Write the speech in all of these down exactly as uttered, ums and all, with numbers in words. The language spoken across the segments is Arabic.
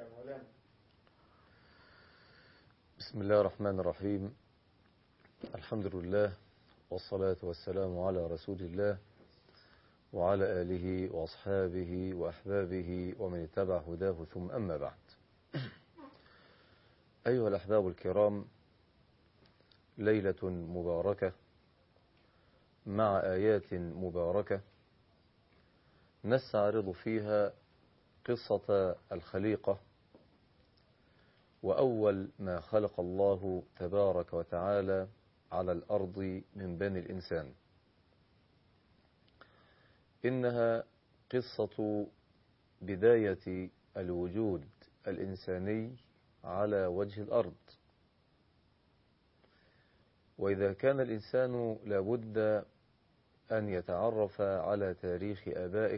بسم الله الرحمن الرحيم. الحمد لله والصلاة والسلام على رسول الله وعلى آله وأصحابه وأحبابه ومن اتبع هداه، ثم أما بعد. أيها الأحباب الكرام، ليلة مباركة مع آيات مباركة نستعرض فيها قصة الخليقة وأول ما خلق الله تبارك وتعالى على الأرض من بني الإنسان. إنها قصة بداية الوجود الإنساني على وجه الأرض. وإذا كان الإنسان لابد أن يتعرف على تاريخ آبائه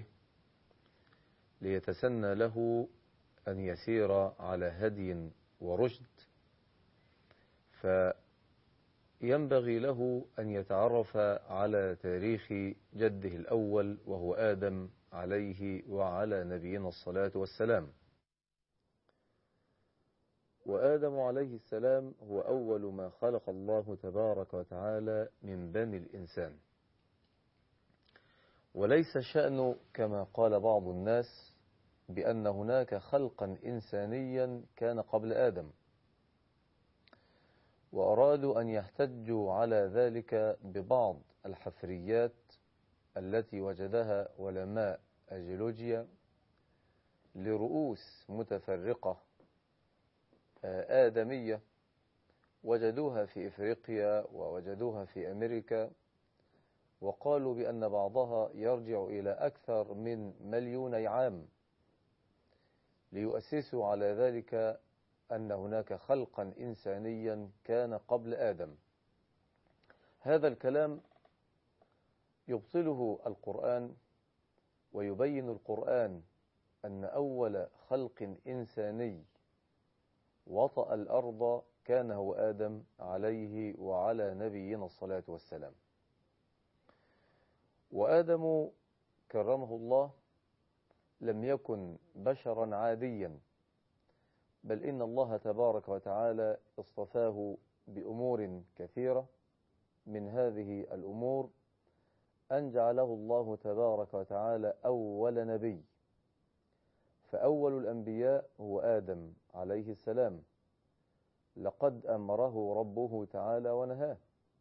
ليتسنى له أن يسير على هدي ورشد، فينبغي له أن يتعرف على تاريخ جده الأول وهو آدم عليه وعلى نبينا الصلاة والسلام. وآدم عليه السلام هو أول ما خلق الله تبارك وتعالى من بني الإنسان. وليس الشأن كما قال بعض الناس بأن هناك خلقا إنسانيا كان قبل آدم، وأرادوا أن يحتجوا على ذلك ببعض الحفريات التي وجدها علماء الجيولوجيا لرؤوس متفرقة آدمية وجدوها في إفريقيا ووجدوها في أمريكا، وقالوا بأن بعضها يرجع إلى أكثر من مليوني عام، ليؤسسوا على ذلك أن هناك خلقا إنسانيا كان قبل آدم. هذا الكلام يبطله القرآن، ويبين القرآن أن أول خلق إنساني وطأ الأرض كان هو آدم عليه وعلى نبينا الصلاة والسلام. وآدم كرمه الله لم يكن بشرا عاديا، بل إن الله تبارك وتعالى اصطفاه بأمور كثيرة. من هذه الأمور أن جعله الله تبارك وتعالى أول نبي، فأول الأنبياء هو آدم عليه السلام. لقد أمره ربه تعالى ونهاه،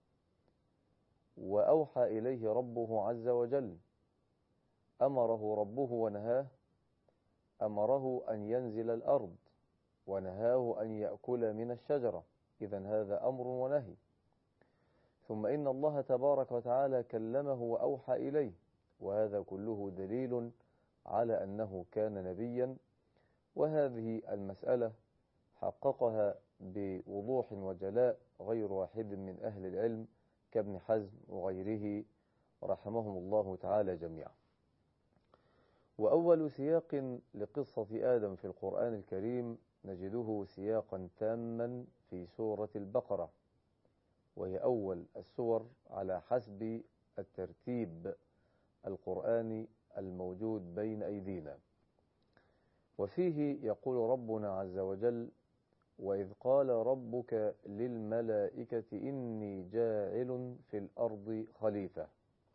وأوحى إليه ربه عز وجل. أمره ربه ونهاه، أمره أن ينزل الأرض ونهاه أن يأكل من الشجرة، إذن هذا أمر ونهي. ثم إن الله تبارك وتعالى كلمه وأوحى إليه، وهذا كله دليل على أنه كان نبيا. وهذه المسألة حققها بوضوح وجلاء غير واحد من أهل العلم كابن حزم وغيره رحمهم الله تعالى جميعا. وأول سياق لقصة آدم في القرآن الكريم نجده سياقا تاما في سورة البقرة، وهي أول السور على حسب الترتيب القرآني الموجود بين أيدينا. وفيه يقول ربنا عز وجل: وإذ قال ربك للملائكة إني جاعل في الأرض خليفة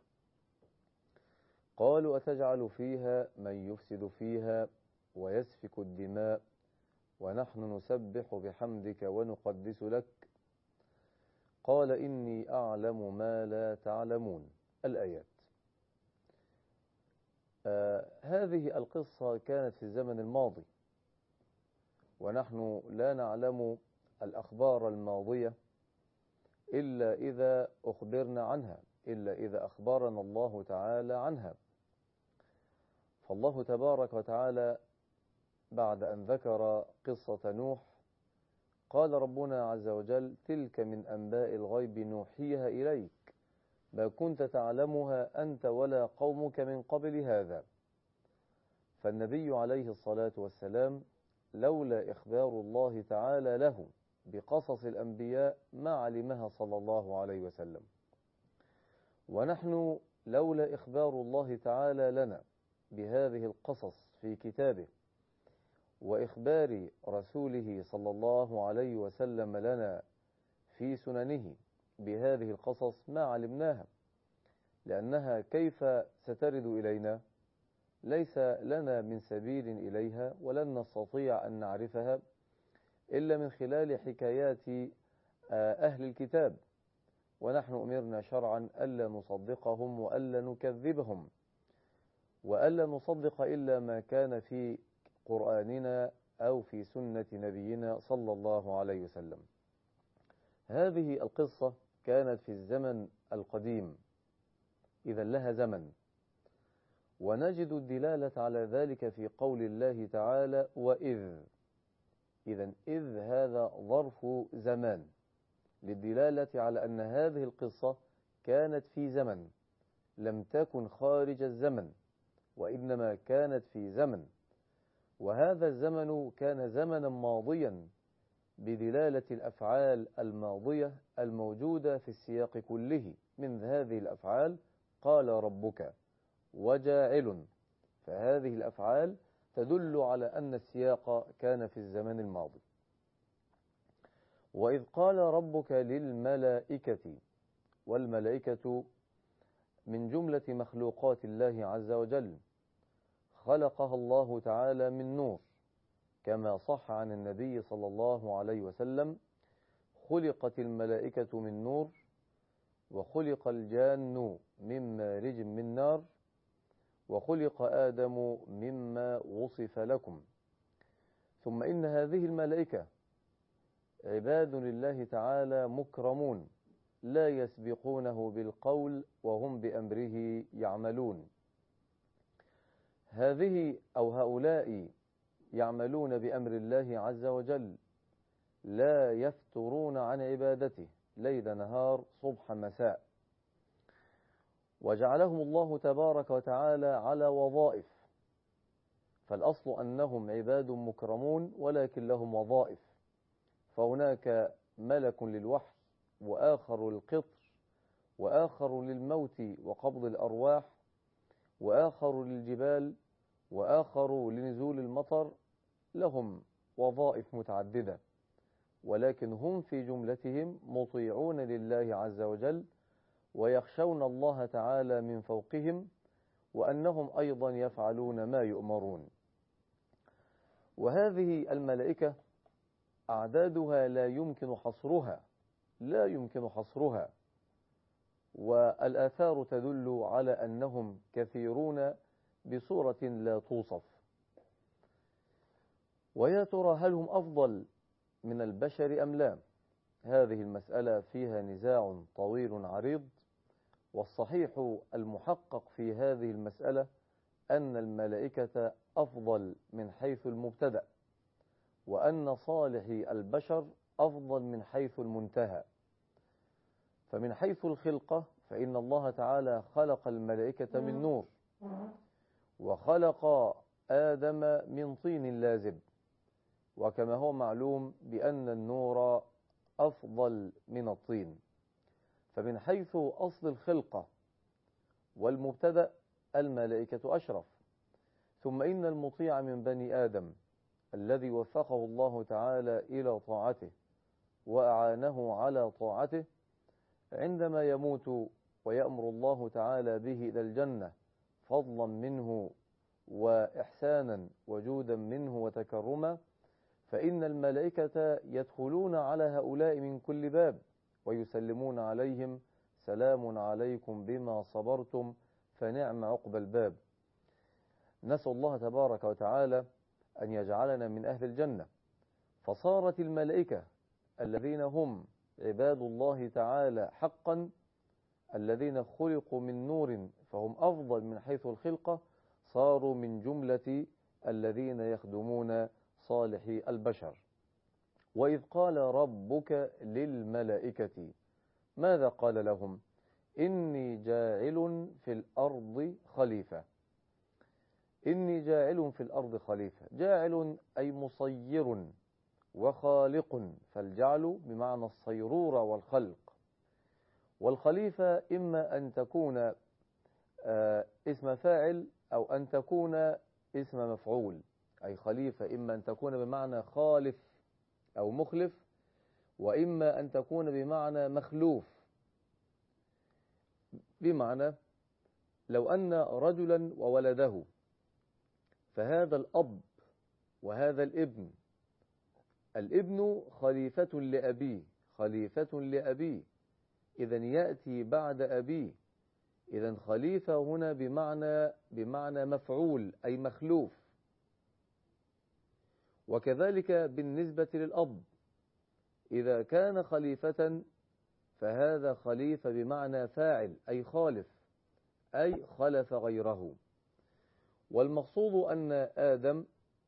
قالوا أتجعل فيها من يفسد فيها ويسفك الدماء ونحن نسبح بحمدك ونقدس لك قال إني أعلم ما لا تعلمون. الآيات. آه هذه القصة كانت في الزمن الماضي، ونحن لا نعلم الأخبار الماضية إلا إذا أخبرنا عنها، إلا إذا أخبرنا الله تعالى عنها. فالله تبارك وتعالى بعد أن ذكر قصة نوح قال ربنا عز وجل: تلك من أنباء الغيب نوحيها إليك ما كنت تعلمها أنت ولا قومك من قبل هذا. فالنبي عليه الصلاة والسلام لولا إخبار الله تعالى له بقصص الأنبياء ما علمها صلى الله عليه وسلم. ونحن لولا إخبار الله تعالى لنا بهذه القصص في كتابه وإخبار رسوله صلى الله عليه وسلم لنا في سننه بهذه القصص ما علمناها، لأنها كيف سترد إلينا؟ ليس لنا من سبيل إليها، ولن نستطيع أن نعرفها إلا من خلال حكايات أهل الكتاب، ونحن أمرنا شرعا ألا نصدقهم وألا نكذبهم، وألا نصدق إلا ما كان في قرآننا أو في سنة نبينا صلى الله عليه وسلم. هذه القصة كانت في الزمن القديم، إذا لها زمن، ونجد الدلالة على ذلك في قول الله تعالى وإذ. إذا إذ هذا ظرف زمان للدلالة على أن هذه القصة كانت في زمن، لم تكن خارج الزمن، وإنما كانت في زمن، وهذا الزمن كان زمنا ماضيا بدلالة الأفعال الماضية الموجودة في السياق كله. من هذه الأفعال قال ربك وجاعل، فهذه الأفعال تدل على أن السياق كان في الزمن الماضي. وإذ قال ربك للملائكة، والملائكة من جملة مخلوقات الله عز وجل، خلقها الله تعالى من نور، كما صح عن النبي صلى الله عليه وسلم: خلقت الملائكة من نور، وخلق الجان من مارج من نار، وخلق آدم مما وصف لكم. ثم إن هذه الملائكة عباد لله تعالى مكرمون، لا يسبقونه بالقول وهم بأمره يعملون. هذه أو هؤلاء يعملون بأمر الله عز وجل، لا يفترون عن عبادته ليل نهار صبح مساء، وجعلهم الله تبارك وتعالى على وظائف. فالأصل أنهم عباد مكرمون ولكن لهم وظائف، فهناك ملك للوحي، وآخر للقطر، وآخر للموت وقبض الأرواح، وآخر للجبال، وآخر لنزول المطر. لهم وظائف متعددة، ولكن هم في جملتهم مطيعون لله عز وجل، ويخشون الله تعالى من فوقهم، وأنهم أيضا يفعلون ما يؤمرون. وهذه الملائكة أعدادها لا يمكن حصرها، لا يمكن حصرها، والآثار تدل على أنهم كثيرون بصورة لا توصف. ويا ترى هل هم أفضل من البشر أم لا؟ هذه المسألة فيها نزاع طويل عريض، والصحيح المحقق في هذه المسألة أن الملائكة أفضل من حيث المبتدأ، وأن صالح البشر أفضل من حيث المنتهى. فمن حيث الخلقة فإن الله تعالى خلق الملائكة من نور، وخلق آدم من طين لازب، وكما هو معلوم بأن النور أفضل من الطين. فمن حيث أصل الخلقة والمبتدأ الملائكة أشرف. ثم إن المطيع من بني آدم الذي وفقه الله تعالى إلى طاعته وأعانه على طاعته، عندما يموت ويأمر الله تعالى به إلى الجنة فضلا منه وإحسانا وجودا منه وتكرما، فإن الملائكة يدخلون على هؤلاء من كل باب ويسلمون عليهم: سلام عليكم بما صبرتم فنعم عقبى الباب. نسأل الله تبارك وتعالى أن يجعلنا من أهل الجنة. فصارت الملائكة الذين هم عباد الله تعالى حقا، الذين خلقوا من نور فهم أفضل من حيث الخلقة، صاروا من جملة الذين يخدمون صالح البشر. وإذ قال ربك للملائكة، ماذا قال لهم؟ إني جاعل في الأرض خليفة. إني جاعل في الأرض خليفة، جاعل أي مصير وخالق، فالجعل بمعنى الصيرورة والخلق. والخليفة إما أن تكون اسم فاعل أو أن تكون اسم مفعول. أي خليفة إما أن تكون بمعنى خالف أو مخلف، وإما أن تكون بمعنى مخلوف. بمعنى لو أن رجلا وولده، فهذا الأب وهذا الابن، الابن خليفة لأبيه خليفة لأبيه إذن يأتي بعد أبيه. إذن خليفة هنا بمعنى بمعنى مفعول أي مخلوف. وكذلك بالنسبة للأب، إذا كان خليفة فهذا خليفة بمعنى فاعل أي خالف، أي خلف غيره. والمقصود أن آدم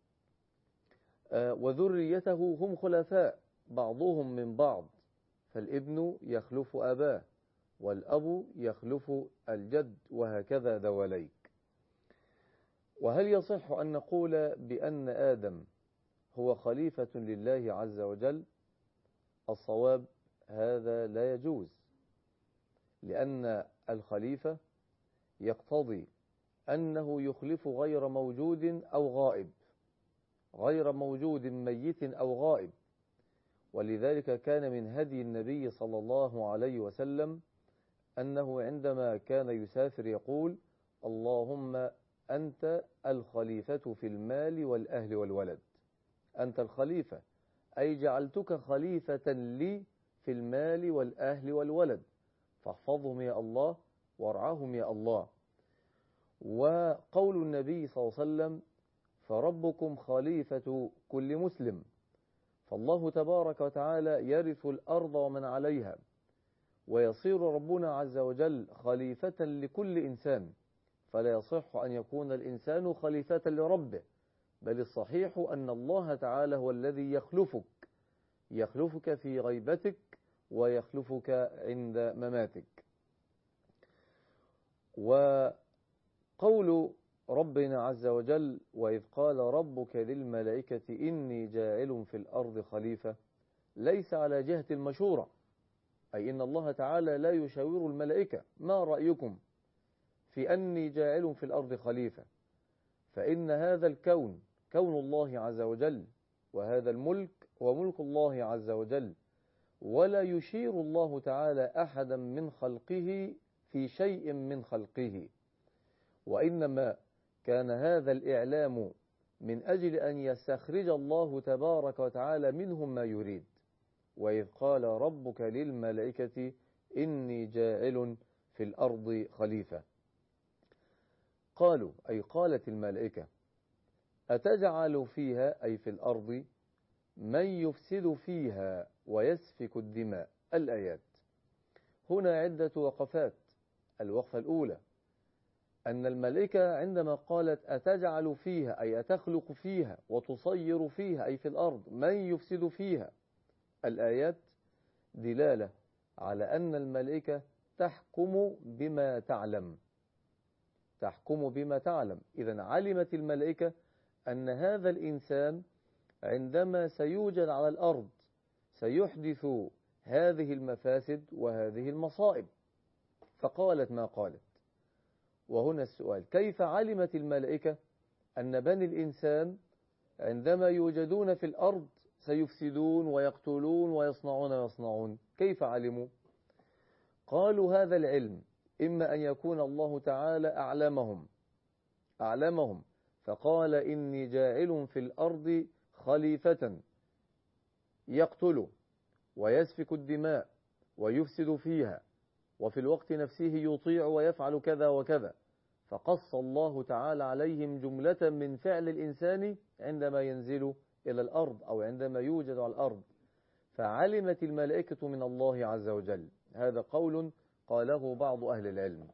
وذريته هم خلفاء بعضهم من بعض، فالابن يخلف أباه والأب يخلف الجد، وهكذا دواليك. وهل يصح أن نقول بأن آدم هو خليفة لله عز وجل؟ الصواب هذا لا يجوز، لأن الخليفة يقتضي أنه يخلف غير موجود أو غائب، غير موجود ميت أو غائب. ولذلك كان من هدي النبي صلى الله عليه وسلم أنه عندما كان يسافر يقول: اللهم أنت الخليفة في المال والأهل والولد. أنت الخليفة أي جعلتك خليفة لي في المال والأهل والولد، فاحفظهم يا الله وارعاهم يا الله. وقول النبي صلى الله عليه وسلم: فربكم خليفة كل مسلم. فالله تبارك وتعالى يرث الأرض ومن عليها، ويصير ربنا عز وجل خليفة لكل إنسان، فلا يصح أن يكون الإنسان خليفة لربه، بل الصحيح أن الله تعالى هو الذي يخلفك يخلفك في غيبتك ويخلفك عند مماتك. وقول ربنا عز وجل: وإذ قال ربك للملائكة إني جاعل في الأرض خليفة، ليس على جهة المشورة، أي إن الله تعالى لا يشاور الملائكة: ما رأيكم في أني جاعل في الأرض خليفة؟ فإن هذا الكون كون الله عز وجل، وهذا الملك وملك الله عز وجل، ولا يشير الله تعالى أحدا من خلقه في شيء من خلقه، وإنما كان هذا الإعلام من أجل أن يستخرج الله تبارك وتعالى منهم ما يريد. وإذ قال ربك للملائكة إني جاعل في الأرض خليفة. قالوا أي قالت الملائكة: أتجعل فيها أي في الأرض من يفسد فيها ويسفك الدماء. الآيات هنا عدة وقفات. الوقفة الأولى أن الملائكة عندما قالت أتجعل فيها أي أتخلق فيها وتصير فيها أي في الأرض من يفسد فيها، الآيات دلالة على أن الملائكة تحكم بما تعلم تحكم بما تعلم إذن علمت الملائكة أن هذا الإنسان عندما سيوجد على الأرض سيحدث هذه المفاسد وهذه المصائب، فقالت ما قالت. وهنا السؤال: كيف علمت الملائكة أن بني الإنسان عندما يوجدون في الأرض سيفسدون ويقتلون ويصنعون ويصنعون؟ كيف علموا؟ قالوا هذا العلم إما أن يكون الله تعالى أعلمهم أعلمهم فقال إني جاعل في الأرض خليفة يقتل ويسفك الدماء ويفسد فيها، وفي الوقت نفسه يطيع ويفعل كذا وكذا، فقص الله تعالى عليهم جملة من فعل الإنسان عندما ينزل إلى الأرض أو عندما يوجد على الأرض، فعلمت الملائكة من الله عز وجل. هذا قول قاله بعض أهل العلم.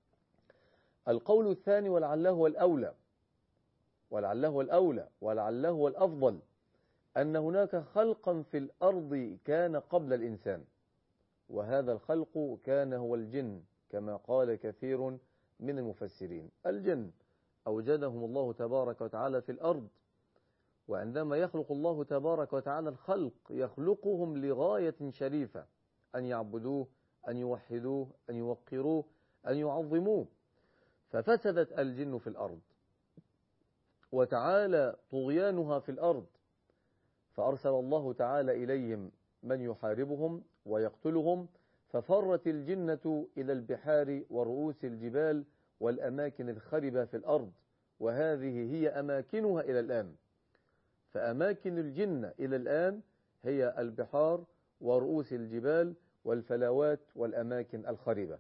القول الثاني ولعله هو الأولى ولعله هو الأولى ولعله هو الأفضل، أن هناك خلقا في الأرض كان قبل الإنسان، وهذا الخلق كان هو الجن، كما قال كثير من المفسرين. الجن أوجدهم الله تبارك وتعالى في الأرض، وعندما يخلق الله تبارك وتعالى الخلق يخلقهم لغاية شريفة: أن يعبدوه، أن يوحدوه، أن يوقروه، أن يعظموه. ففسدت الجن في الأرض، وتعالى طغيانها في الأرض، فأرسل الله تعالى إليهم من يحاربهم ويقتلهم، ففرت الجنة إلى البحار ورؤوس الجبال والأماكن الخربة في الأرض، وهذه هي أماكنها إلى الآن. فأماكن الجنة إلى الآن هي البحار ورؤوس الجبال والفلاوات والأماكن الخربة.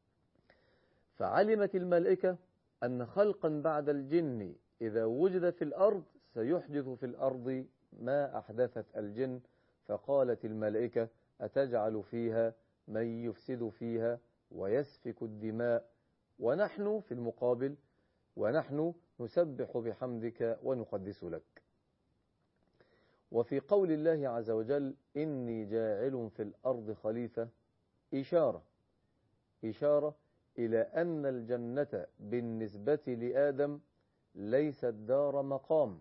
فعلمت الملائكة أن خلقا بعد الجن إذا وجد في الأرض سيحدث في الأرض ما أحدثت الجن، فقالت الملائكة أتجعل فيها من يفسد فيها ويسفك الدماء ونحن في المقابل ونحن نسبح بحمدك ونقدس لك. وفي قول الله عز وجل إني جاعل في الأرض خليفة إشارة إشارة إلى أن الجنة بالنسبة لآدم ليست دار مقام،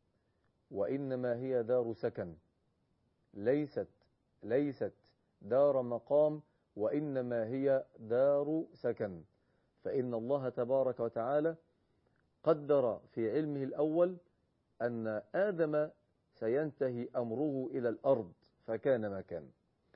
وإنما هي دار سكن. ليست ليست دار مقام، وإنما هي دار سكن. فإن الله تبارك وتعالى قدر في علمه الأول أن آدم سينتهي أمره إلى الأرض، فكان ما كان.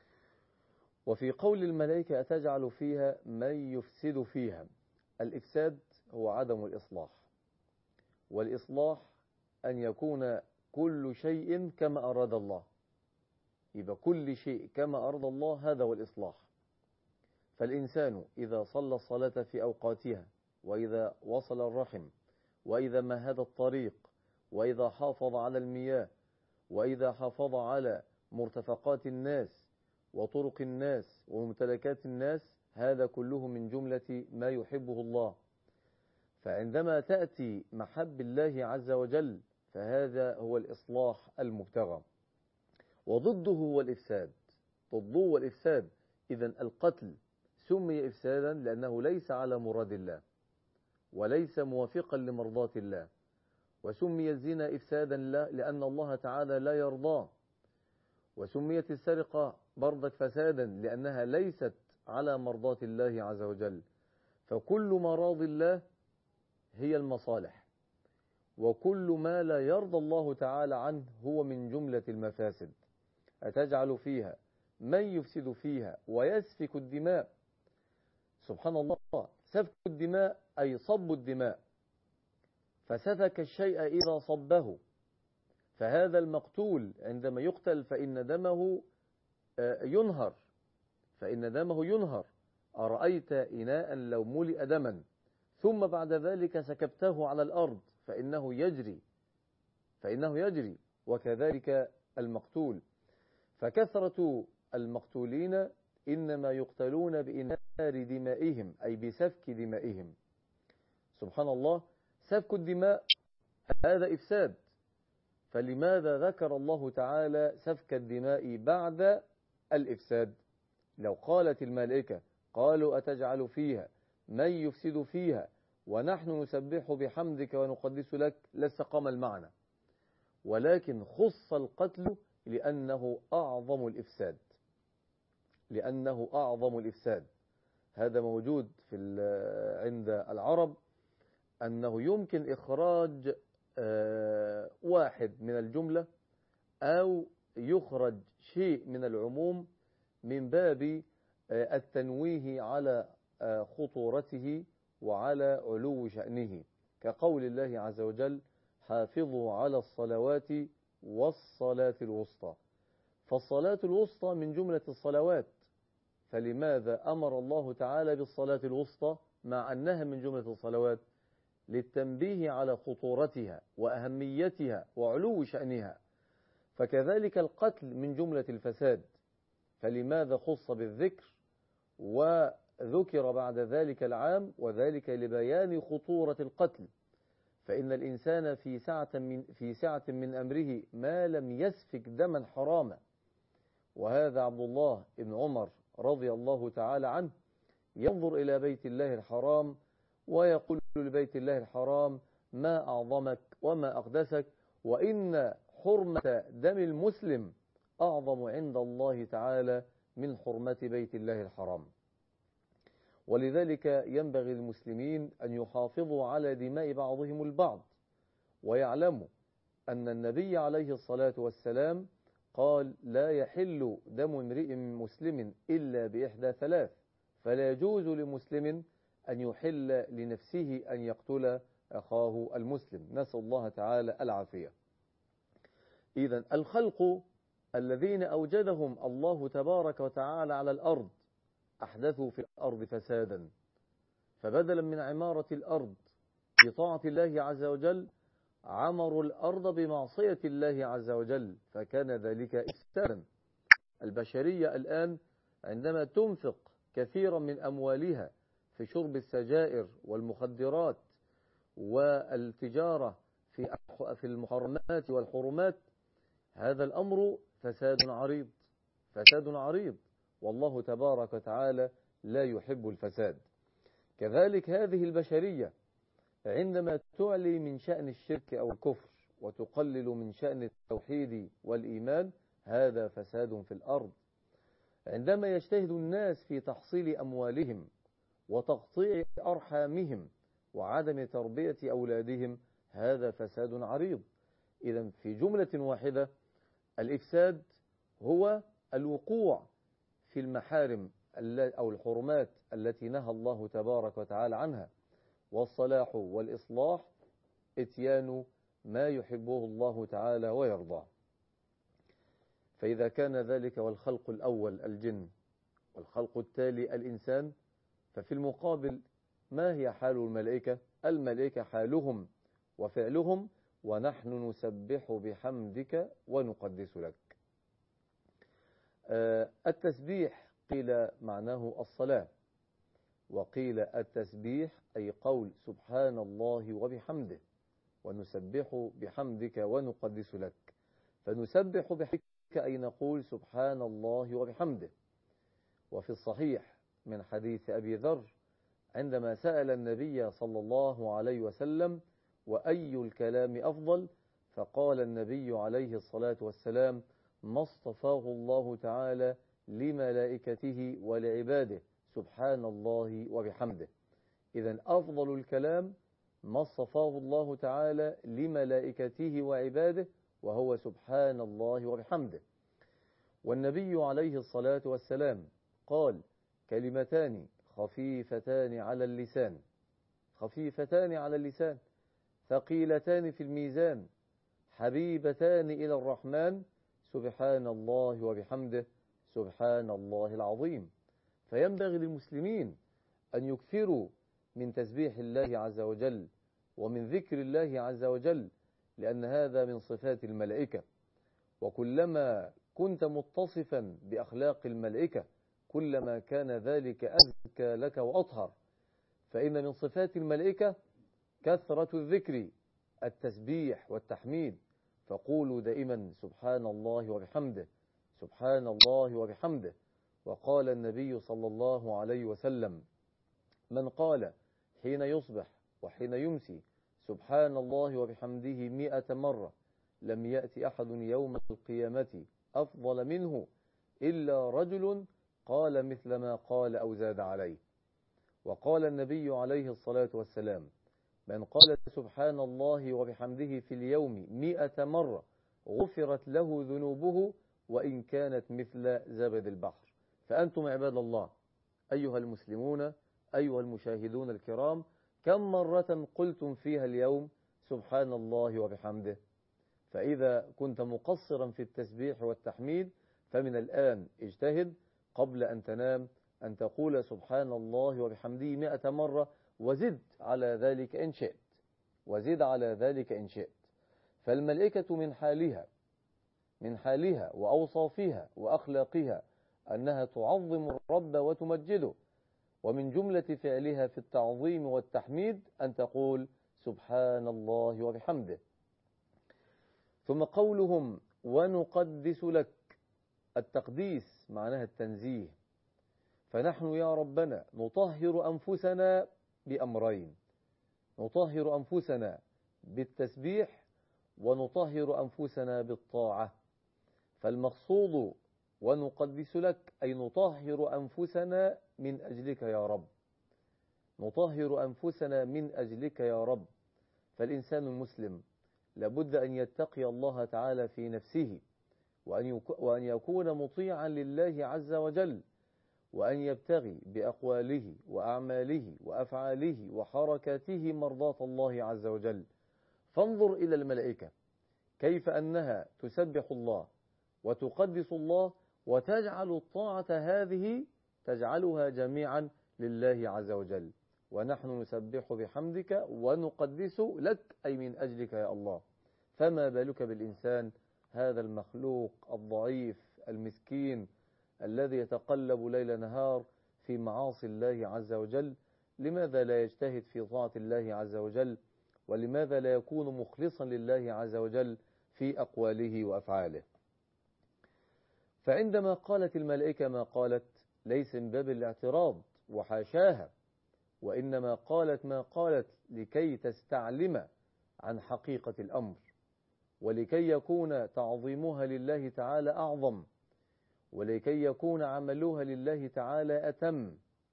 وفي قول الملائكة أتجعل فيها من يفسد فيها، الإفساد هو عدم الإصلاح، والإصلاح أن يكون كل شيء كما أراد الله، يبقى كل شيء كما أراد الله، هذا هو الإصلاح. فالإنسان إذا صلى الصلاة في أوقاتها، وإذا وصل الرحم، وإذا مهد الطريق، وإذا حافظ على المياه، وإذا حافظ على مرتفقات الناس وطرق الناس وممتلكات الناس، هذا كله من جملة ما يحبه الله. فعندما تأتي محب الله عز وجل فهذا هو الإصلاح المبتغى، وضده هو الإفساد. ضده هو الإفساد. إذن القتل سمي إفسادا لأنه ليس على مراد الله وليس موافقا لمرضاة الله، وسمي الزنا إفسادا لأن الله تعالى لا يرضاه، وسميت السرقة برضك فسادا لأنها ليست على مرضاة الله عز وجل. فكل مراضي الله هي المصالح، وكل ما لا يرضى الله تعالى عنه هو من جملة المفاسد. أتجعل فيها من يفسد فيها ويسفك الدماء. سبحان الله، سفك الدماء أي صب الدماء، فسفك الشيء إذا صبه. فهذا المقتول عندما يقتل فإن دمه ينهر فإن دمه ينهر أرأيت إناء لو ملئ دما ثم بعد ذلك سكبته على الأرض فإنه يجري فإنه يجري وكذلك المقتول. فكثرة المقتولين إنما يقتلون بإنهار دمائهم، أي بسفك دمائهم. سبحان الله، سفك الدماء هذا إفساد. فلماذا ذكر الله تعالى سفك الدماء بعد الإفساد؟ لو قالت الملائكة قالوا أتجعل فيها من يفسد فيها ونحن نسبح بحمدك ونقدس لك لاستقام المعنى، ولكن خص القتل لأنه أعظم الإفساد لأنه أعظم الإفساد. هذا موجود في عند العرب، أنه يمكن إخراج واحد من الجملة أو يخرج شيء من العموم من باب التنويه على خطورته وعلى علو شأنه، كقول الله عز وجل حافظوا على الصلوات والصلاة الوسطى. فالصلاة الوسطى من جملة الصلوات، فلماذا أمر الله تعالى بالصلاة الوسطى مع أنها من جملة الصلوات؟ للتنبيه على خطورتها وأهميتها وعلو شأنها. فكذلك القتل من جملة الفساد، فلماذا خص بالذكر وذكر بعد ذلك العام؟ وذلك لبيان خطورة القتل. فإن الإنسان في سعة من, في سعة من أمره ما لم يسفك دما حراما. وهذا عبد الله بن عمر رضي الله تعالى عنه ينظر إلى بيت الله الحرام ويقول لبيت الله الحرام ما أعظمك وما أقدسك، وإن حرمة دم المسلم أعظم عند الله تعالى من حرمة بيت الله الحرام. ولذلك ينبغي المسلمين أن يحافظوا على دماء بعضهم البعض، ويعلموا أن النبي عليه الصلاة والسلام قال لا يحل دم امرئ مسلم إلا بإحدى ثلاث، فلا يجوز لمسلم أن يحل لنفسه أن يقتل أخاه المسلم، نسأل الله تعالى العافية. إذن الخلق الذين أوجدهم الله تبارك وتعالى على الأرض أحدثوا في الأرض فسادا، فبدلا من عمارة الأرض بطاعة الله عز وجل عمروا الأرض بمعصية الله عز وجل، فكان ذلك إفسادا. البشرية الآن عندما تنفق كثيرا من أموالها في شرب السجائر والمخدرات والتجارة في في المحرمات والحرمات، هذا الأمر فساد عريض، فساد عريض، والله تبارك وتعالى لا يحب الفساد. كذلك هذه البشرية عندما تعلي من شأن الشرك أو الكفر وتقلل من شأن التوحيد والإيمان، هذا فساد في الأرض. عندما يجتهد الناس في تحصيل أموالهم وتقطيع أرحامهم وعدم تربية أولادهم، هذا فساد عريض. إذن في جملة واحدة الإفساد هو الوقوع في المحارم أو الحرمات التي نهى الله تبارك وتعالى عنها، والصلاح والإصلاح إتيان ما يحبه الله تعالى ويرضاه. فإذا كان ذلك والخلق الأول الجن والخلق التالي الإنسان، ففي المقابل ما هي حال الملائكة؟ الملائكة حالهم وفعلهم ونحن نسبح بحمدك ونقدس لك. التسبيح قيل معناه الصلاة، وقيل التسبيح أي قول سبحان الله وبحمده، ونسبح بحمدك ونقدس لك. فنسبح بحمدك أي نقول سبحان الله وبحمده. وفي الصحيح من حديث أبي ذر عندما سأل النبي صلى الله عليه وسلم وأي الكلام أفضل، فقال النبي عليه الصلاة والسلام ما اصطفاه الله تعالى لملائكته ولعباده سبحان الله وبحمده. إذن أفضل الكلام ما اصطفاه الله تعالى لملائكته وعباده وهو سبحان الله وبحمده. والنبي عليه الصلاة والسلام قال كلمتان خفيفتان على اللسان، خفيفتان على اللسان ثقيلتان في الميزان حبيبتان إلى الرحمن سبحان الله وبحمده سبحان الله العظيم. فينبغي للمسلمين أن يكثروا من تسبيح الله عز وجل ومن ذكر الله عز وجل، لأن هذا من صفات الملائكة، وكلما كنت متصفا بأخلاق الملائكة كلما كان ذلك أزكى لك وأطهر. فإن من صفات الملائكة كثرة الذكر، التسبيح والتحميد، فقولوا دائما سبحان الله وبحمده سبحان الله وبحمده. وقال النبي صلى الله عليه وسلم من قال حين يصبح وحين يمسي سبحان الله وبحمده مئة مرة لم يأتي أحد يوم القيامة أفضل منه إلا رجل قال مثل ما قال أو زاد عليه. وقال النبي عليه الصلاة والسلام من قال سبحان الله وبحمده في اليوم مئة مرة غفرت له ذنوبه وإن كانت مثل زبد البحر. فأنتم عباد الله أيها المسلمون أيها المشاهدون الكرام، كم مرة قلتم فيها اليوم سبحان الله وبحمده؟ فإذا كنت مقصرا في التسبيح والتحميد فمن الآن اجتهد قبل أن تنام أن تقول سبحان الله وبحمده مئة مرة، وزد على ذلك إن شئت، وزد على ذلك إن شئت. فالملائكة من حالها من حالها وأوصافها وأخلاقها أنها تعظم الرب وتمجده، ومن جملة فعلها في التعظيم والتحميد أن تقول سبحان الله وبحمده. ثم قولهم ونقدس لك، التقديس معناها التنزيه. فنحن يا ربنا نطهر أنفسنا بأمرين، نطهر أنفسنا بالتسبيح ونطهر أنفسنا بالطاعة. فالمقصود ونقدس لك أي نطهر أنفسنا من أجلك يا رب، نطهر أنفسنا من أجلك يا رب. فالإنسان المسلم لابد أن يتقي الله تعالى في نفسه، وأن يكون مطيعا لله عز وجل، وأن يبتغي بأقواله وأعماله وأفعاله وحركاته مرضاة الله عز وجل. فانظر إلى الملائكة كيف أنها تسبح الله وتقدس الله، وتجعل الطاعة هذه تجعلها جميعا لله عز وجل. ونحن نسبح بحمدك ونقدس لك، أي من أجلك يا الله. فما بالك بالإنسان هذا المخلوق الضعيف المسكين الذي يتقلب ليل نهار في معاصي الله عز وجل؟ لماذا لا يجتهد في طاعة الله عز وجل؟ ولماذا لا يكون مخلصا لله عز وجل في أقواله وأفعاله؟ فعندما قالت الملائكة ما قالت ليس من باب الاعتراض وحاشاها، وإنما قالت ما قالت لكي تستعلم عن حقيقة الأمر، ولكي يكون تعظيمها لله تعالى أعظم، ولكي يكون عملها لله تعالى أتم.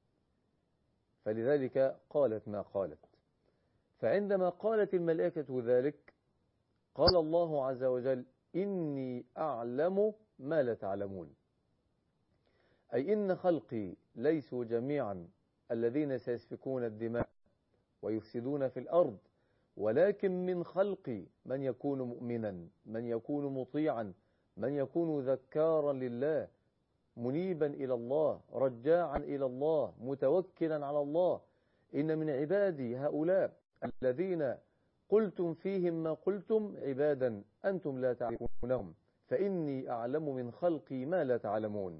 فلذلك قالت ما قالت. فعندما قالت الملائكة ذلك قال الله عز وجل: إني أعلم ما لا تعلمون. أي إن خلقي ليسوا جميعا الذين سيسفكون الدماء ويفسدون في الأرض، ولكن من خلقي من يكون مؤمنا، من يكون مطيعا، من يكون ذكارا لله، منيبا إلى الله، رجاعا إلى الله، متوكلا على الله. إن من عبادي هؤلاء الذين قلتم فيهم ما قلتم عبادا أنتم لا تعرفونهم، فإني أعلم من خلقي ما لا تعلمون.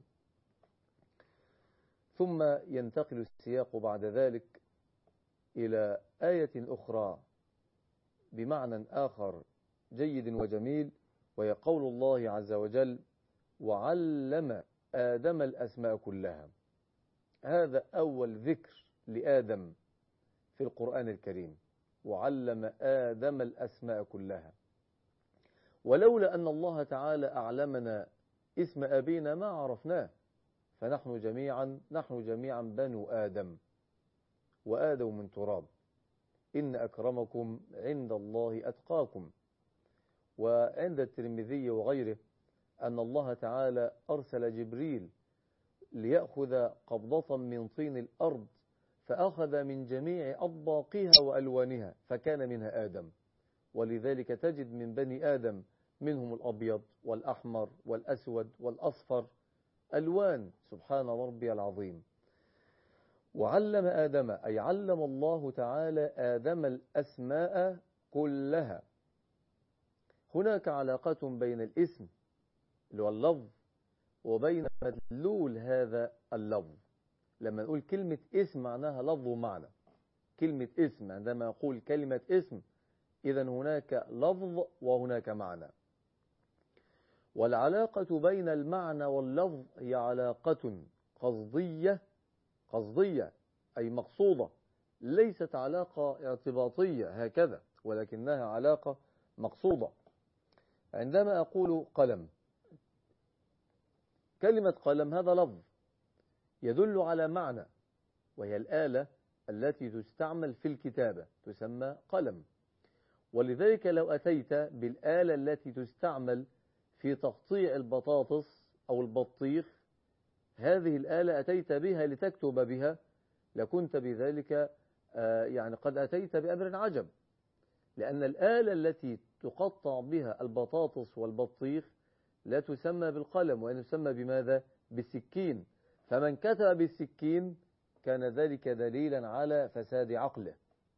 ثم ينتقل السياق بعد ذلك إلى آية أخرى بمعنى آخر جيد وجميل، وهي قول الله عز وجل: وعلم آدم الأسماء كلها. هذا أول ذكر لآدم في القرآن الكريم، وعلم آدم الأسماء كلها. ولولا أن الله تعالى أعلمنا اسم أبينا ما عرفناه، فنحن جميعا نحن جميعا بنو آدم، وآدم من تراب، إن أكرمكم عند الله أتقاكم. وعند الترمذي وغيره أن الله تعالى أرسل جبريل ليأخذ قبضة من طين الأرض، فأخذ من جميع أطباقها وألوانها، فكان منها آدم. ولذلك تجد من بني آدم منهم الأبيض والأحمر والأسود والأصفر، ألوان، سبحان ربي العظيم. وعلم آدم أي علم الله تعالى آدم الأسماء كلها. هناك علاقة بين الاسم اللي هو اللفظ وبين مدلول هذا اللفظ. لما نقول كلمة اسم معناها لفظ ومعنى. كلمة اسم عندما نقول كلمة اسم، إذن هناك لفظ وهناك معنى. والعلاقة بين المعنى واللفظ هي علاقة قصدية، قصدية أي مقصودة، ليست علاقة ارتباطية هكذا، ولكنها علاقة مقصودة. عندما أقول قلم، كلمة قلم هذا لفظ يدل على معنى، وهي الآلة التي تستعمل في الكتابة تسمى قلم. ولذلك لو أتيت بالآلة التي تستعمل في تقطيع البطاطس أو البطيخ، هذه الآلة أتيت بها لتكتب بها، لكنت بذلك يعني قد أتيت بأمر عجب، لأن الآلة التي تقطع بها البطاطس والبطيخ لا تسمى بالقلم، وإن تسمى بماذا؟ بالسكين. فمن كتب بالسكين كان ذلك دليلا على فساد عقله.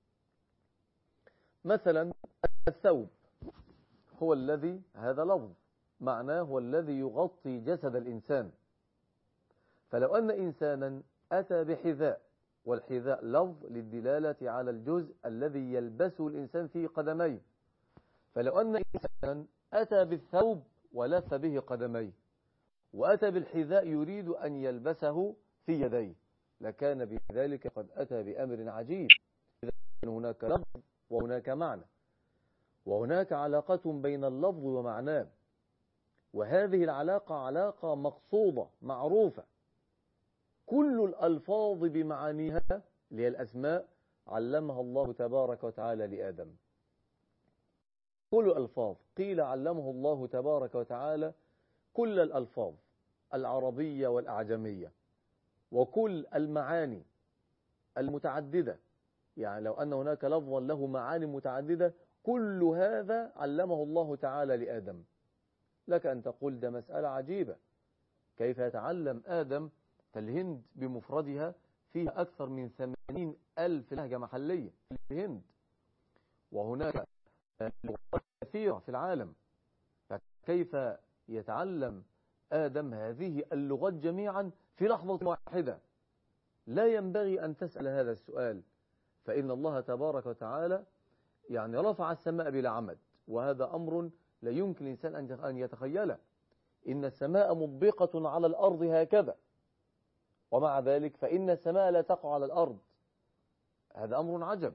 مثلا الثوب هو الذي، هذا لفظ معناه هو الذي يغطي جسد الإنسان. فلو أن إنسانا أتى بحذاء، والحذاء لفظ للدلالة على الجزء الذي يلبسه الإنسان في قدميه، فلو أن إنسانا أتى بالثوب ولف به قدميه، وأتى بالحذاء يريد أن يلبسه في يديه، لكان بذلك قد أتى بأمر عجيب. إذا هناك لفظ وهناك معنى، وهناك علاقة بين اللفظ ومعناه، وهذه العلاقة علاقة مقصودة معروفة. كل الألفاظ بمعانيها اللي هي الأسماء علمها الله تبارك وتعالى لآدم. كل الألفاظ، قيل علمه الله تبارك وتعالى كل الألفاظ العربية والأعجمية وكل المعاني المتعددة. يعني لو أن هناك لفظا له معاني متعددة كل هذا علمه الله تعالى لآدم. لك أن تقول ده مسألة عجيبة، كيف يتعلم آدم؟ فالهند بمفردها فيها أكثر من ثمانين ألف لهجة محلية في الهند، وهناك لغات كثيرة في العالم، فكيف يتعلم آدم هذه اللغات جميعا في لحظة واحدة؟ لا ينبغي أن تسأل هذا السؤال، فإن الله تبارك وتعالى يعني رفع السماء بلا عمد، وهذا أمر لا يمكن الإنسان أن يتخيله. إن السماء مطبقة على الأرض هكذا، ومع ذلك فإن السماء لا تقع على الأرض. هذا أمر عجب.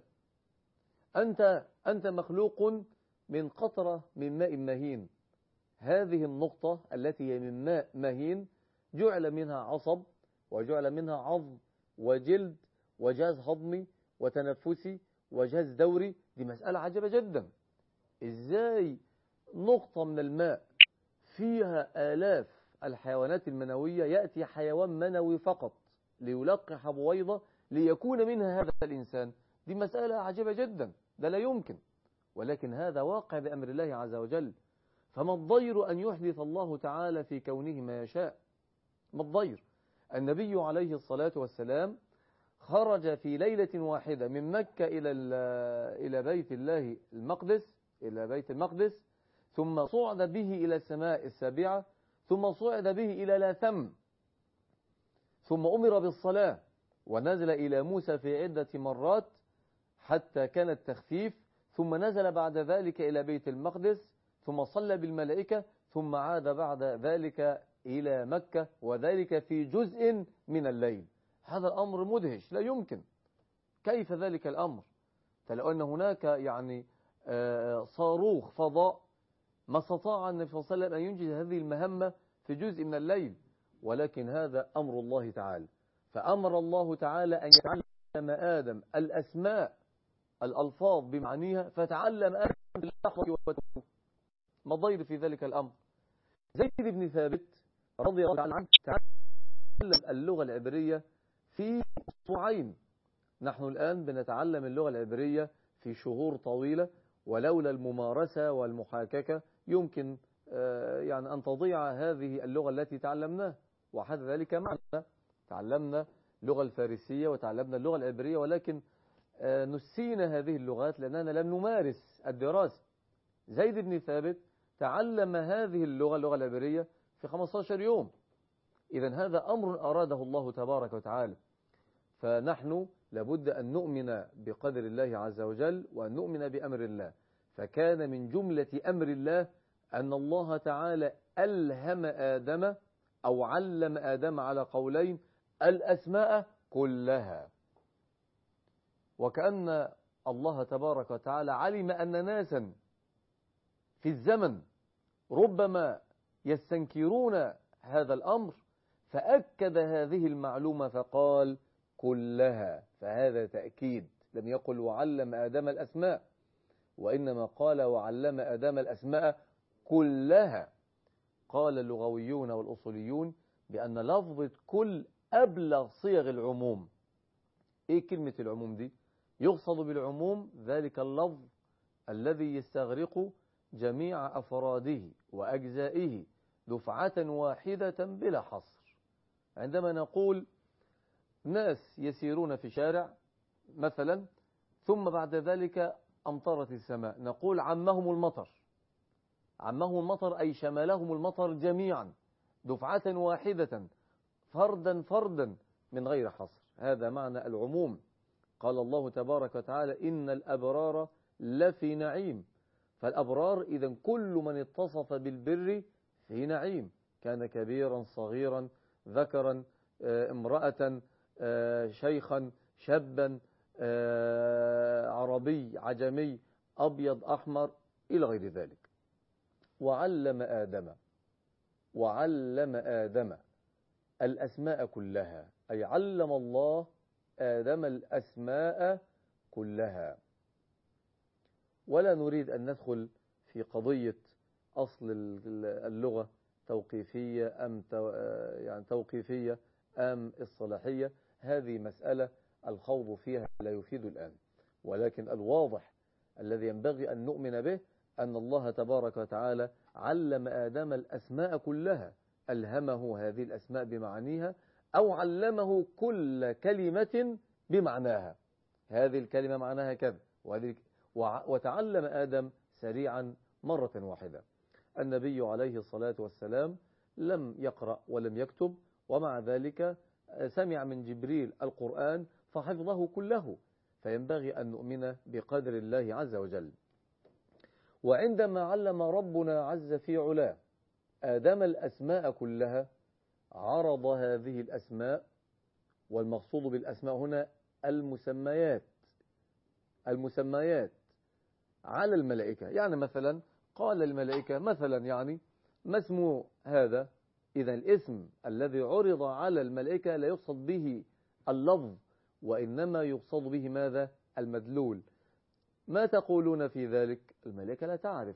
أنت أنت مخلوق من قطرة من ماء مهين، هذه النقطة التي هي من ماء مهين جعل منها عصب، وجعل منها عظم وجلد وجهاز هضمي وتنفسي وجهاز دوري. دي مسألة عجيبة جدا. إزاي نقطة من الماء فيها آلاف الحيوانات المنوية يأتي حيوان منوي فقط ليلقح بويضة ليكون منها هذا الإنسان؟ دي مسألة عجيبة جدا، ده لا يمكن، ولكن هذا واقع بأمر الله عز وجل. فما الضير أن يحدث الله تعالى في كونه ما يشاء؟ ما الضير؟ النبي عليه الصلاة والسلام خرج في ليلة واحدة من مكة إلى إلى بيت الله المقدس إلى بيت المقدس، ثم صعد به إلى السماء السابعة، ثم صعد به إلى لا ثم، ثم أمر بالصلاة ونزل إلى موسى في عدة مرات حتى كان التخفيف، ثم نزل بعد ذلك إلى بيت المقدس، ثم صلى بالملائكة، ثم عاد بعد ذلك إلى مكة، وذلك في جزء من الليل. هذا الأمر مدهش، لا يمكن. كيف ذلك الأمر؟ فلو أن هناك يعني صاروخ فضاء ما استطاع النبي صلى الله عليه وسلم أن ينجز هذه المهمة في جزء من الليل، ولكن هذا أمر الله تعالى. فأمر الله تعالى أن يتعلم آدم الأسماء الألفاظ بمعانيها، فتعلم آدم باللحظة والتوقف. ما الضير في ذلك الأمر؟ زيد بن ثابت رضي الله عنه تعلم اللغة العبرية في أسبوعين. نحن الآن بنتعلم اللغة العبرية في شهور طويلة، ولولا الممارسة والمحاككة يمكن يعني أن تضيع هذه اللغة التي تعلمناها. وحدث ذلك معنا، تعلمنا اللغة الفارسية وتعلمنا اللغة العبرية، ولكن نسينا هذه اللغات لأننا لم نمارس الدراسة. زيد بن ثابت تعلم هذه اللغة اللغة العبرية في خمسة عشر يوم. إذن هذا أمر أراده الله تبارك وتعالى، فنحن لابد أن نؤمن بقدر الله عز وجل وأن نؤمن بأمر الله. فكان من جملة أمر الله أن الله تعالى ألهم آدم أو علم آدم على قولين الأسماء كلها، وكأن الله تبارك وتعالى علم أن ناسا في الزمن ربما يستنكرون هذا الأمر، فأكد هذه المعلومة فقال كلها. فهذا تأكيد، لم يقل وعلم آدم الأسماء، وإنما قال وعلم آدم الأسماء كلها. قال اللغويون والأصوليون بأن لفظة كل أبلغ صيغ العموم. إيه كلمة العموم دي؟ يقصد بالعموم ذلك اللفظ الذي يستغرق جميع أفراده وأجزائه دفعة واحدة بلا حصر. عندما نقول ناس يسيرون في شارع مثلا، ثم بعد ذلك أمطرت السماء، نقول عمهم المطر. عمهم المطر أي شملهم المطر جميعا دفعة واحدة فردا فردا من غير حصر. هذا معنى العموم. قال الله تبارك وتعالى إن الأبرار لفي نعيم. فالأبرار إذن كل من اتصف بالبر في نعيم، كان كبيرا صغيرا ذكرا امرأة شيخا شابا عربي عجمي أبيض أحمر إلى غير ذلك. وعلم آدم وعلم آدم الأسماء كلها، أي علم الله آدم الأسماء كلها. ولا نريد أن ندخل في قضية أصل اللغة توقيفية أم يعني توقيفية أم الصلاحية، هذه مسألة الخوض فيها لا يفيد الآن، ولكن الواضح الذي ينبغي أن نؤمن به أن الله تبارك وتعالى علم آدم الأسماء كلها، ألهمه هذه الأسماء بمعانيها أو علمه كل كلمة بمعناها، هذه الكلمة معناها كذا، وتعلم آدم سريعا مرة واحدة. النبي عليه الصلاة والسلام لم يقرأ ولم يكتب، ومع ذلك سمع من جبريل القرآن فحفظه كله، فينبغي أن نؤمن بقدر الله عز وجل. وعندما علم ربنا عز في علاه آدم الأسماء كلها، عرض هذه الأسماء، والمقصود بالأسماء هنا المسميات، المسميات على الملائكة. يعني مثلا قال الملائكة مثلا يعني ما اسم هذا؟ إذا الاسم الذي عرض على الملائكة لا يقصد به اللفظ، وإنما يقصد به ماذا؟ المدلول. ما تقولون في ذلك؟ الملائكة لا تعرف.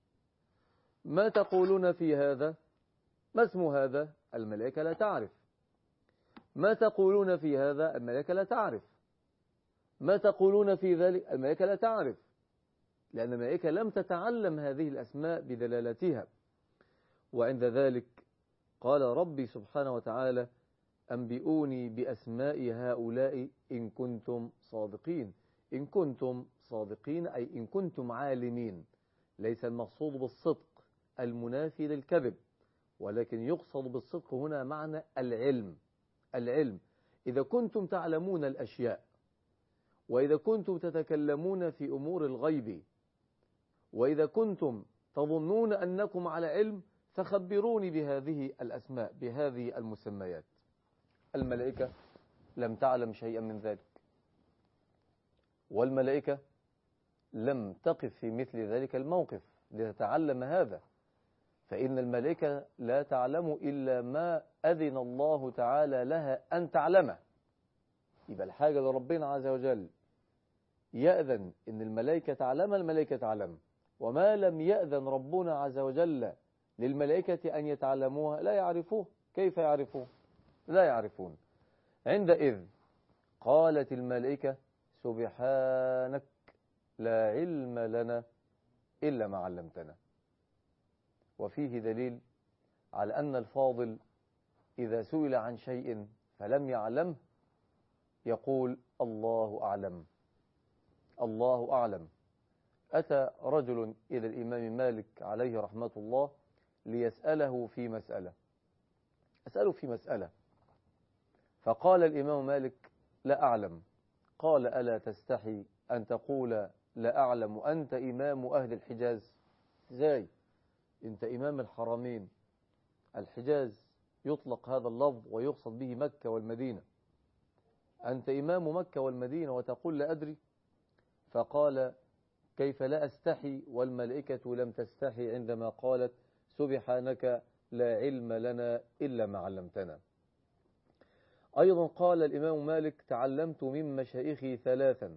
ما تقولون في هذا؟ ما اسم هذا؟ الملائكة لا تعرف. ما تقولون في هذا؟ الملائكة لا تعرف. ما تقولون في ذلك؟ الملائكة لا تعرف، لأن الملائكة لم تتعلم هذه الأسماء بدلالتها. وعند ذلك قال ربي سبحانه وتعالى أنبئوني بأسماء هؤلاء إن كنتم صادقين. إن كنتم صادقين أي إن كنتم عالمين، ليس المقصود بالصدق المنافي للكذب، ولكن يقصد بالصدق هنا معنى العلم. العلم إذا كنتم تعلمون الأشياء، وإذا كنتم تتكلمون في أمور الغيب، وإذا كنتم تظنون أنكم على علم، فخبروني بهذه الأسماء، بهذه المسميات. الملائكة لم تعلم شيئا من ذلك، والملائكة لم تقف في مثل ذلك الموقف لتتعلم هذا، فإن الملائكة لا تعلم إلا ما أذن الله تعالى لها أن تعلمه. يبقى الحاجة لربنا عز وجل يأذن إن الملائكة تعلم، الملائكة تعلم، وما لم يأذن ربنا عز وجل للملائكة أن يتعلموها لا يعرفوه. كيف يعرفوه؟ لا يعرفون. عندئذ قالت الملائكة سبحانك لا علم لنا إلا ما علمتنا. وفيه دليل على أن الفاضل إذا سئل عن شيء فلم يعلمه يقول الله أعلم، الله أعلم. أتى رجل إلى الإمام مالك عليه رحمة الله ليسأله في مسألة، أسأله في مسألة، فقال الإمام مالك لا أعلم. قال ألا تستحي أن تقول لا أعلم وأنت إمام أهل الحجاز؟ إزاي؟ أنت إمام الحرمين، الحجاز يطلق هذا اللفظ ويقصد به مكة والمدينة، أنت إمام مكة والمدينة وتقول لا أدري؟ فقال كيف لا أستحي والملائكة لم تستحي عندما قالت سبحانك لا علم لنا إلا ما علمتنا. أيضا قال الإمام مالك تعلمت من مشايخي ثلاثا: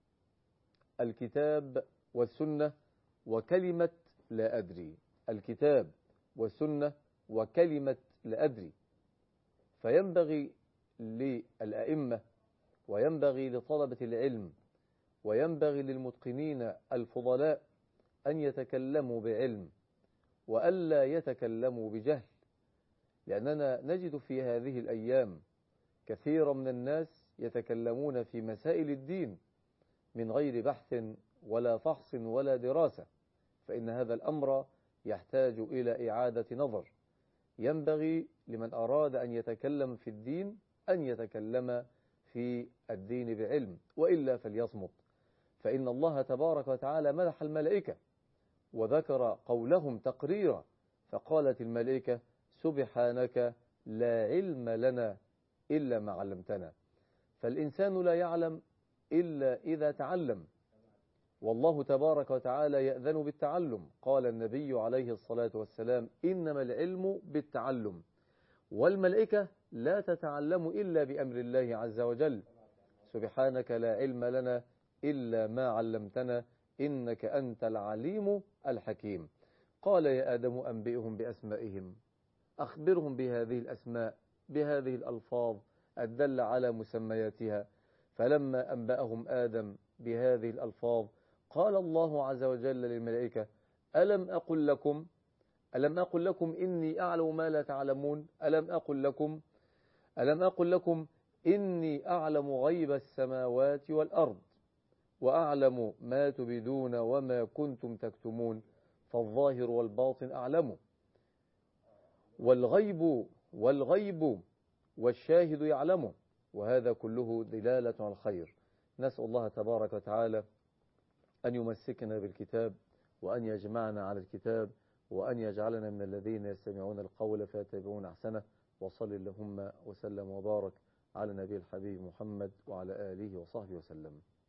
الكتاب والسنة وكلمة لا أدري. الكتاب والسنة وكلمة لا أدري. فينبغي للأئمة وينبغي لطلبة العلم وينبغي للمتقنين الفضلاء أن يتكلموا بعلم وألا يتكلموا بجهل، لأننا نجد في هذه الأيام كثيرا من الناس يتكلمون في مسائل الدين من غير بحث ولا فحص ولا دراسة، فإن هذا الأمر يحتاج إلى إعادة نظر. ينبغي لمن أراد أن يتكلم في الدين أن يتكلم في الدين بعلم، وإلا فليصمت، فإن الله تبارك وتعالى مدح الملائكة وذكر قولهم تقريرا، فقالت الملائكة سبحانك لا علم لنا إلا ما علمتنا. فالإنسان لا يعلم إلا إذا تعلم، والله تبارك وتعالى يأذن بالتعلم. قال النبي عليه الصلاة والسلام إنما العلم بالتعلم، والملائكة لا تتعلم إلا بأمر الله عز وجل. سبحانك لا علم لنا إلا ما علمتنا إنك أنت العليم الحكيم. قال يا آدم أنبئهم بأسمائهم، أخبرهم بهذه الأسماء بهذه الألفاظ الدل على مسمياتها. فلما أنبأهم آدم بهذه الألفاظ قال الله عز وجل للملائكة ألم أقل لكم ألم أقل لكم إني أعلم ما لا تعلمون ألم أقل لكم ألم أقل لكم إني أعلم غيب السماوات والأرض وأعلم ما تبدون وما كنتم تكتمون فالظاهر والباطن أعلم والغيب والغيب والشاهد يعلمه، وهذا كله دلالة على الخير. نسأل الله تبارك وتعالى أن يمسكنا بالكتاب وأن يجمعنا على الكتاب وأن يجعلنا من الذين يستمعون القول فيتبعون أحسنه. وصل اللهم وسلم وبارك على نبي الحبيب محمد وعلى آله وصحبه وسلم.